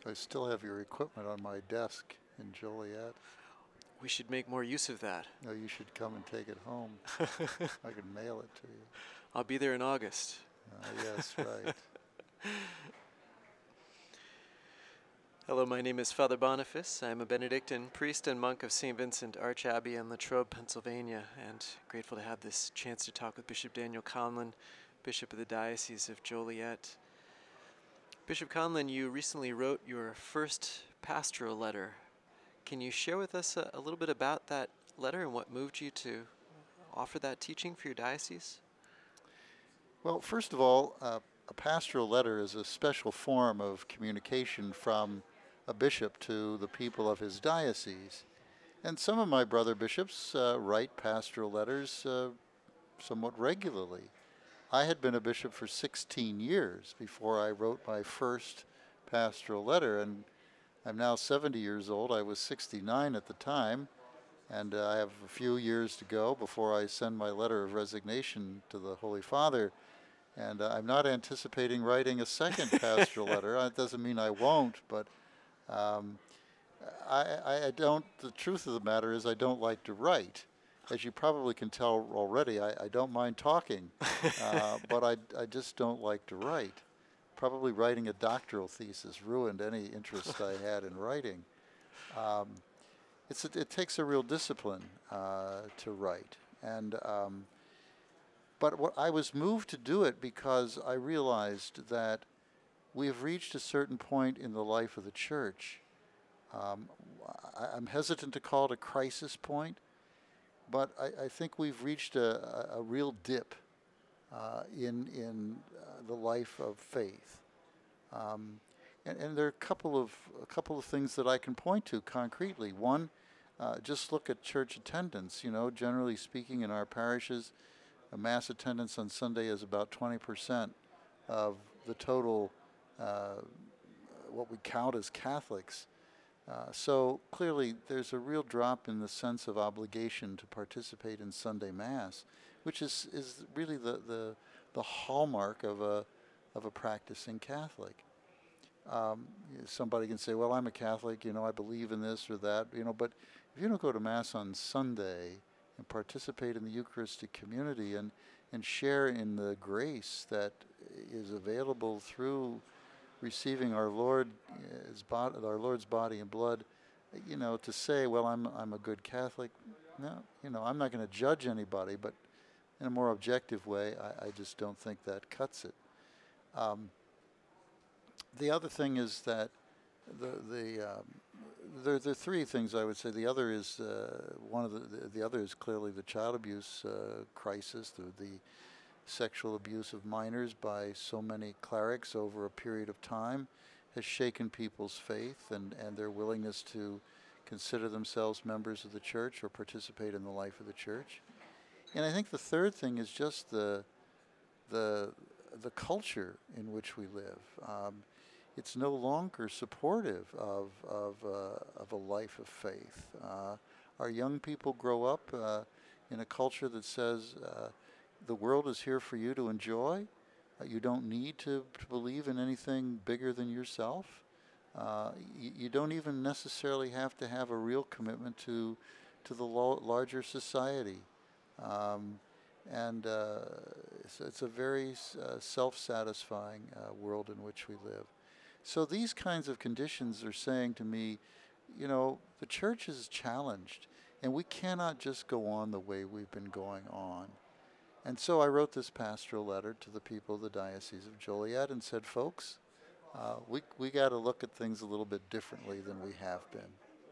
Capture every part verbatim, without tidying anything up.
I still have your equipment on my desk in Joliet. We should make more use of that. No, you should come and take it home. I can mail it to you. I'll be there in August. Uh, yes, right. Hello, my name is Father Boniface. I'm a Benedictine priest and monk of Saint Vincent Arch Abbey in Latrobe, Pennsylvania, and grateful to have this chance to talk with Bishop Daniel Conlon, Bishop of the Diocese of Joliet. Bishop Conlon, you recently wrote your first pastoral letter. Can you share with us a, a little bit about that letter and what moved you to offer that teaching for your diocese? Well, first of all, uh, a pastoral letter is a special form of communication from a bishop to the people of his diocese. And some of my brother bishops uh, write pastoral letters uh, somewhat regularly. I had been a bishop for sixteen years before I wrote my first pastoral letter, and I'm now seventy years old. I was sixty-nine at the time, and uh, I have a few years to go before I send my letter of resignation to the Holy Father. And uh, I'm not anticipating writing a second pastoral letter. It doesn't mean I won't, but um, I, I, I don't, the truth of the matter is I don't like to write. As you probably can tell already, I, I don't mind talking, uh, but I, I just don't like to write. Probably writing a doctoral thesis ruined any interest I had in writing. Um, it's a, it takes a real discipline uh, to write. And um, but what I was moved to do it because I realized that we have reached a certain point in the life of the church. Um, I, I'm hesitant to call it a crisis point, but I, I think we've reached a, a, a real dip uh, in in uh, the life of faith. Um, and, and there are a couple of a couple of things that I can point to concretely. One, uh, just look at church attendance. You know, generally speaking, in our parishes, a mass attendance on Sunday is about twenty percent of the total, uh, what we count as Catholics. Uh, so clearly there's a real drop in the sense of obligation to participate in Sunday Mass, which is, is really the, the, the hallmark of a, of a practicing Catholic. Um, somebody can say, well, I'm a Catholic, you know, I believe in this or that, you know, but if you don't go to Mass on Sunday and participate in the Eucharistic community and, and share in the grace that is available through receiving our Lord, his bod- our Lord's body and blood, you know, to say, well, I'm I'm a good Catholic. No, you know, I'm not going to judge anybody, but in a more objective way, I, I just don't think that cuts it. Um, the other thing is that the the um, there, there are three things I would say. The other is uh, one of the, the the other is clearly the child abuse uh, crisis, the the sexual abuse of minors by so many clerics over a period of time has shaken people's faith and, and their willingness to consider themselves members of the church or participate in the life of the church. And I think the third thing is just the the the culture in which we live. Um, it's no longer supportive of of uh, of a life of faith. Uh, our young people grow up uh, in a culture that says uh, the world is here for you to enjoy. Uh, you don't need to, to believe in anything bigger than yourself. Uh, y- you don't even necessarily have to have a real commitment to to the lo- larger society. Um, and uh, it's, it's a very uh, self-satisfying uh, world in which we live. So these kinds of conditions are saying to me, you know, the church is challenged, and we cannot just go on the way we've been going on. And so I wrote this pastoral letter to the people of the Diocese of Joliet and said, folks, uh, we we got to look at things a little bit differently than we have been.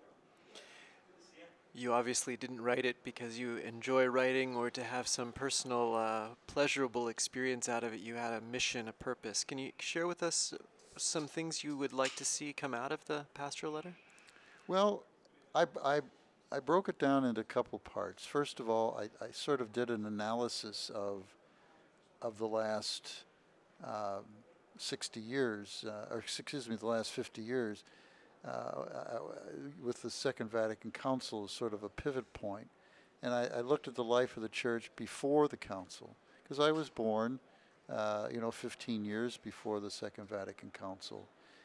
You obviously didn't write it because you enjoy writing or to have some personal, uh, pleasurable experience out of it. You had a mission, a purpose. Can you share with us some things you would like to see come out of the pastoral letter? Well, I, I, I broke it down into a couple parts. First of all, I, I sort of did an analysis of of the last um, sixty years, uh, or excuse me, the last fifty years, uh, uh, with the Second Vatican Council as sort of a pivot point. And I, I looked at the life of the church before the council, because I was born, uh, you know, fifteen years before the Second Vatican Council.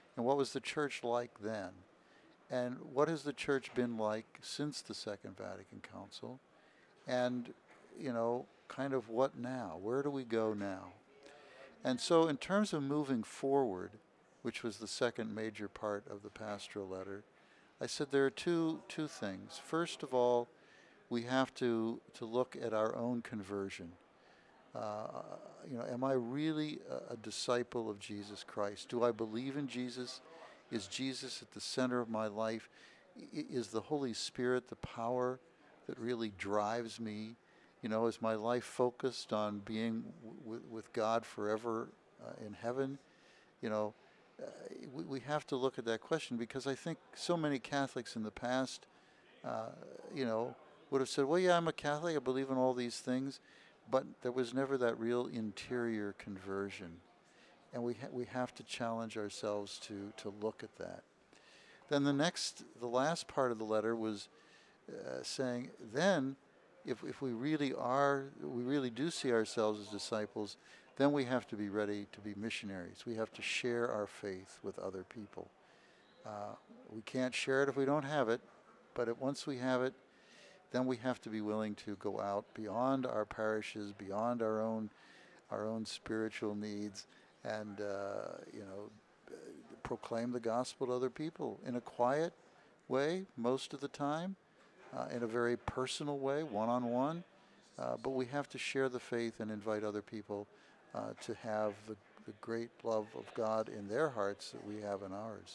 And what was the church like then? And what has the church been like since the Second Vatican Council? And, you know, kind of what now? Where do we go now? And so in terms of moving forward, which was the second major part of the pastoral letter, I said there are two two things. First of all, we have to, to look at our own conversion. Uh, you know, am I really a, a disciple of Jesus Christ? Do I believe in Jesus? Is Jesus at the center of my life? I, is the Holy Spirit the power that really drives me? You know, is my life focused on being w- with God forever uh, in heaven? You know, uh, we, we have to look at that question, because I think so many Catholics in the past, uh, you know, would have said, well, yeah, I'm a Catholic, I believe in all these things, but there was never that real interior conversion. And we, ha- we have to challenge ourselves to, to look at that. Then the next, the last part of the letter was uh, saying, then, if, if we really are, we really do see ourselves as disciples, then we have to be ready to be missionaries. We have to share our faith with other people. Uh, we can't share it if we don't have it, but it, once we have it, then we have to be willing to go out beyond our parishes, beyond our own, our own spiritual needs, and uh, you know, uh, proclaim the gospel to other people in a quiet way most of the time, uh, in a very personal way, one-on-one. Uh, but we have to share the faith and invite other people uh, to have the, the great love of God in their hearts that we have in ours.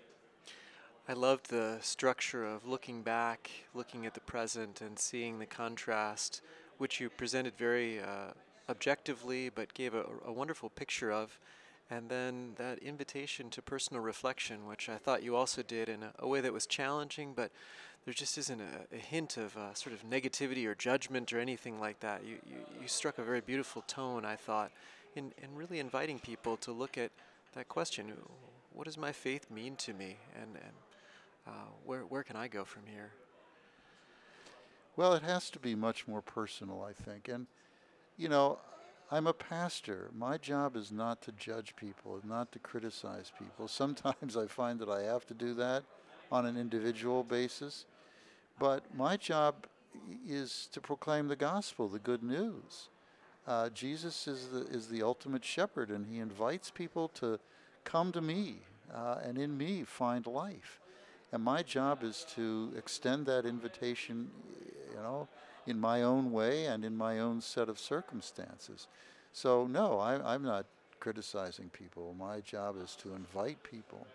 I loved the structure of looking back, looking at the present, and seeing the contrast, which you presented very uh, objectively, but gave a, a wonderful picture of. And then that invitation to personal reflection, which I thought you also did in a, a way that was challenging, but there just isn't a, a hint of uh, sort of negativity or judgment or anything like that. You, you, you struck a very beautiful tone, I thought, in, in really inviting people to look at that question: what does my faith mean to me? And, and uh, where where can I go from here? Well, it has to be much more personal, I think. And, you know, I'm a pastor. My job is not to judge people, not to criticize people. Sometimes I find that I have to do that on an individual basis. But my job is to proclaim the gospel, the good news. Uh, Jesus is the, is the ultimate shepherd, and he invites people to come to me uh, and in me find life. And my job is to extend that invitation, you know, in my own way and in my own set of circumstances. So, no, I, I'm not criticizing people. My job is to invite people.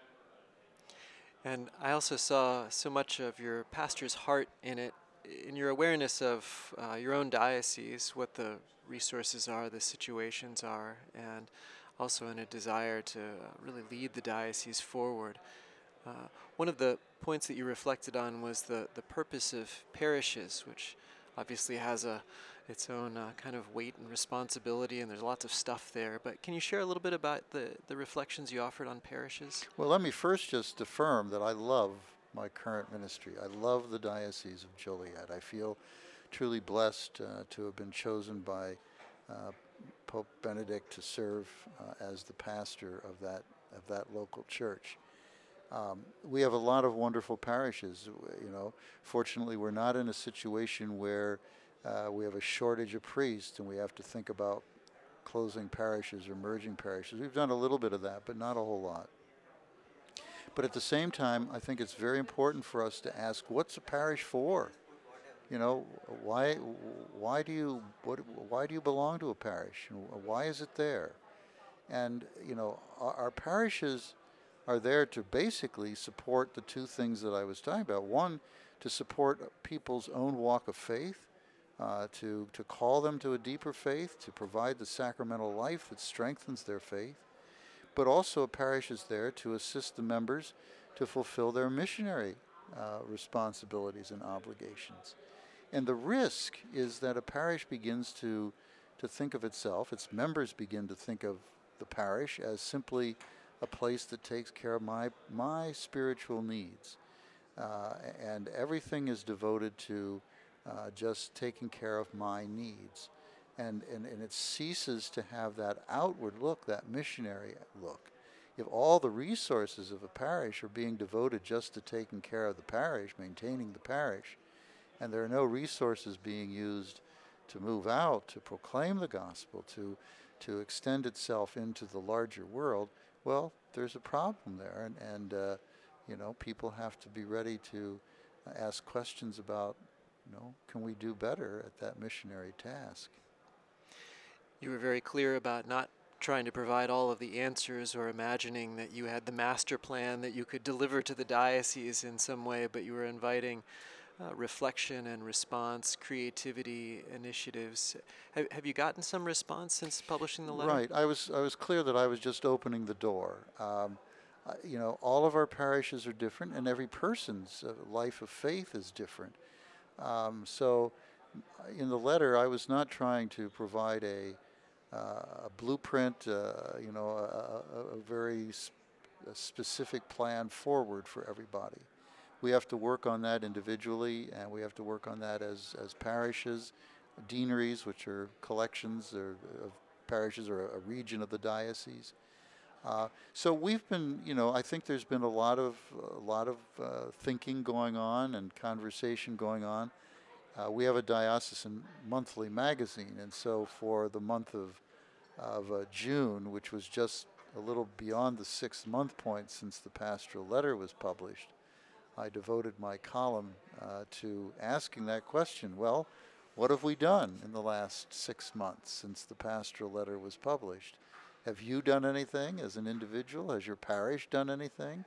And I also saw so much of your pastor's heart in it, in your awareness of uh, your own diocese, what the resources are, the situations are, and also in a desire to uh, really lead the diocese forward. Uh, one of the points that you reflected on was the, the purpose of parishes, which obviously has a its own uh, kind of weight and responsibility, and there's lots of stuff there. But can you share a little bit about the, the reflections you offered on parishes? Well, let me first just affirm that I love my current ministry. I love the Diocese of Joliet. I feel truly blessed uh, to have been chosen by uh, Pope Benedict to serve uh, as the pastor of that of that local church. Um, we have a lot of wonderful parishes. You know, fortunately, we're not in a situation where uh, we have a shortage of priests and we have to think about closing parishes or merging parishes. We've done a little bit of that, but not a whole lot. But at the same time, I think it's very important for us to ask, what's a parish for? You know, why why do you what why do you belong to a parish? Why is it there? And you know, our, our parishes are there to basically support the two things that I was talking about. One, to support people's own walk of faith, uh, to to call them to a deeper faith, to provide the sacramental life that strengthens their faith. But also, a parish is there to assist the members to fulfill their missionary uh, responsibilities and obligations. And the risk is that a parish begins to, to think of itself, its members begin to think of the parish as simply a place that takes care of my, my spiritual needs. Uh, and everything is devoted to uh, just taking care of my needs. And, and, and it ceases to have that outward look, that missionary look. if all the resources of a parish are being devoted just to taking care of the parish, maintaining the parish, and there are no resources being used to move out, to proclaim the gospel, to to extend itself into the larger world, well, there's a problem there, and, and uh, you know, people have to be ready to ask questions about, you know, can we do better at that missionary task? You were very clear about not trying to provide all of the answers or imagining that you had the master plan that you could deliver to the diocese in some way, but you were inviting uh, reflection and response, creativity, initiatives. Have, have you gotten some response since publishing the letter? Right. I was I was clear that I was just opening the door. Um, uh, you know, all of our parishes are different, and every person's uh, life of faith is different. Um, so, in the letter, I was not trying to provide a uh, a blueprint, uh, you know, a, a, a very sp- a specific plan forward for everybody. We have to work on that individually, and we have to work on that as, as parishes, deaneries, which are collections or, of parishes or a, a region of the diocese. Uh, so we've been, you know, I think there's been a lot of a lot of uh, thinking going on and conversation going on. Uh, we have a diocesan monthly magazine, and so for the month of of uh, June, which was just a little beyond the six month point since the pastoral letter was published, I devoted my column uh, to asking that question. Well, what have we done in the last six months since the pastoral letter was published? Have you done anything as an individual? Has your parish done anything?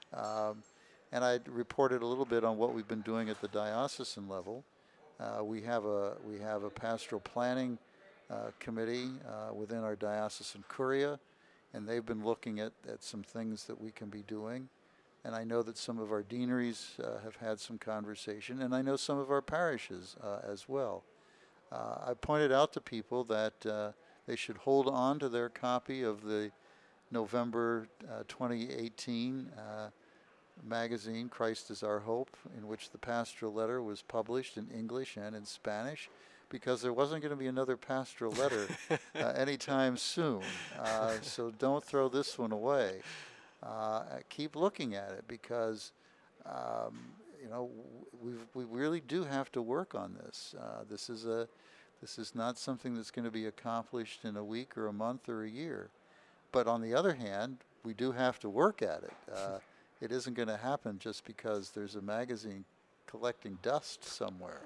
Um, and I reported a little bit on what we've been doing at the diocesan level. Uh, we have a we have a pastoral planning uh, committee uh, within our diocesan curia, and they've been looking at, at some things that we can be doing. And I know that some of our deaneries uh, have had some conversation, and I know some of our parishes uh, as well. Uh, I pointed out to people that uh, they should hold on to their copy of the November uh, twenty eighteen uh, magazine, Christ is Our Hope, in which the pastoral letter was published in English and in Spanish, because there wasn't going to be another pastoral letter uh, anytime soon. Uh, so don't throw this one away. Uh, keep looking at it, because um, you know we we really do have to work on this. Uh, this is a this is not something that's going to be accomplished in a week or a month or a year. But on the other hand, we do have to work at it. Uh, it isn't going to happen just because there's a magazine collecting dust somewhere.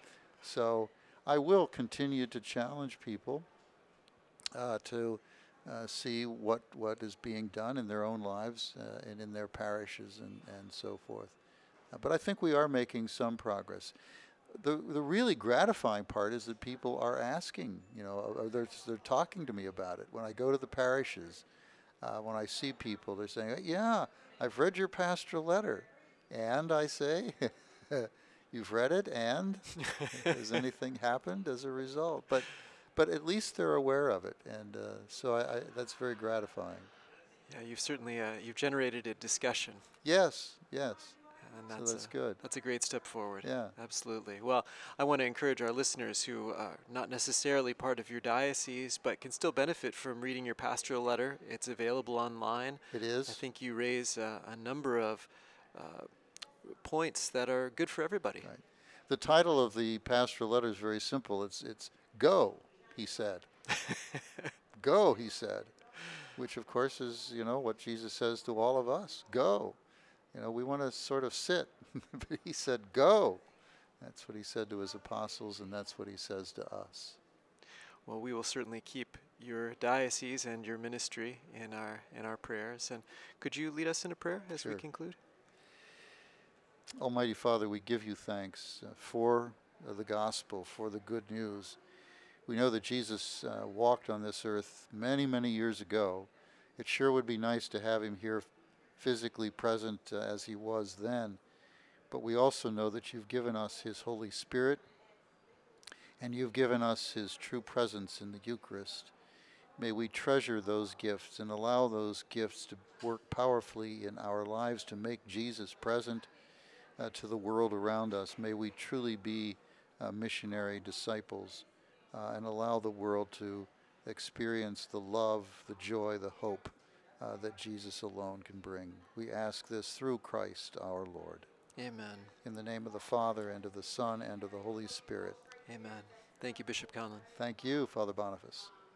So I will continue to challenge people uh, to Uh, see what, what is being done in their own lives uh, and in their parishes and, and so forth. Uh, but I think we are making some progress. The the really gratifying part is that people are asking, you know, or they're, they're talking to me about it. When I go to the parishes, uh, when I see people, they're saying, yeah, I've read your pastoral letter. And I say, you've read it, and has anything happened as a result? But But at least they're aware of it, and uh, so I, I, that's very gratifying. Yeah, you've certainly uh, you've generated a discussion. Yes, yes. And So that's that's a, good. That's a great step forward. Yeah. Absolutely. Well, I want to encourage our listeners who are not necessarily part of your diocese, but can still benefit from reading your pastoral letter. It's available online. It is. I think you raise uh, a number of uh, points that are good for everybody. Right. The title of the pastoral letter is very simple. It's it's Go, he said. Go, he said, which of course is, you know, what Jesus says to all of us. Go. You know, we want to sort of sit, but he said, go. That's what he said to his apostles, and that's what he says to us. Well, we will certainly keep your diocese and your ministry in our in our prayers. And could you lead us in a prayer as Sure. we conclude? Almighty Father, we give you thanks uh, for uh, the gospel, for the good news. We know that Jesus uh, walked on this earth many, many years ago. It sure would be nice to have him here physically present uh, as he was then. But we also know that you've given us his Holy Spirit, and you've given us his true presence in the Eucharist. May we treasure those gifts and allow those gifts to work powerfully in our lives to make Jesus present uh, to the world around us. May we truly be uh, missionary disciples uh, and allow the world to experience the love, the joy, the hope uh, that Jesus alone can bring. We ask this through Christ our Lord. Amen. In the name of the Father, and of the Son, and of the Holy Spirit. Amen. Thank you, Bishop Conlon. Thank you, Father Boniface.